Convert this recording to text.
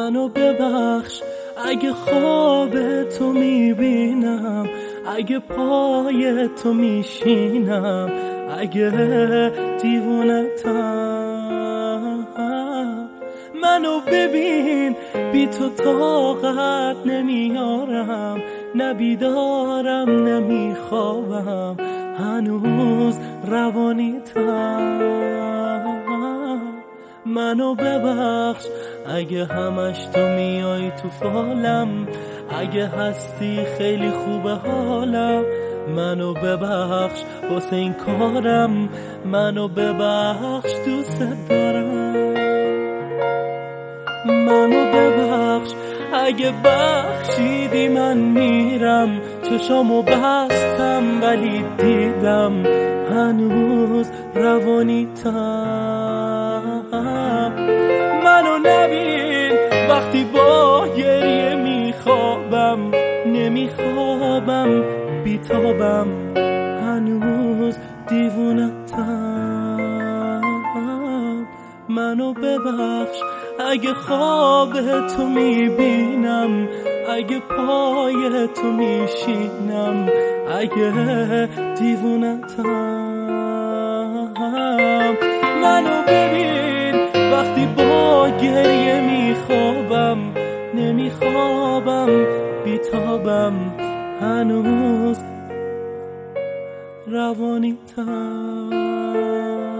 منو ببخش اگه خواب تو میبینم، اگه پای تو میشینم، اگه دیوونتم. منو ببین بی تو طاقت نمیارم، نبیدارم نمیخوابم، هنوز روانیتم. منو ببخش اگه همش تو میای تو فالم، اگه هستی خیلی خوبه حالم. منو ببخش واسه این کارم، منو ببخش دوست دارم. منو ببخش اگه بخشیدی من میرم، چشامو بستم ولی دیدم هنوز روانیتم. منو نبین وقتی با گریه میخوابم، نمیخوابم بیتابم، هنوز دیوونتم. منو ببخش اگه خواب تو میبینم، اگه پای تو میشینم، اگه دیوونتم. منو ببین وقتی با گریه میخوابم، نمیخوابم بیتابم، هنوز روانیتم.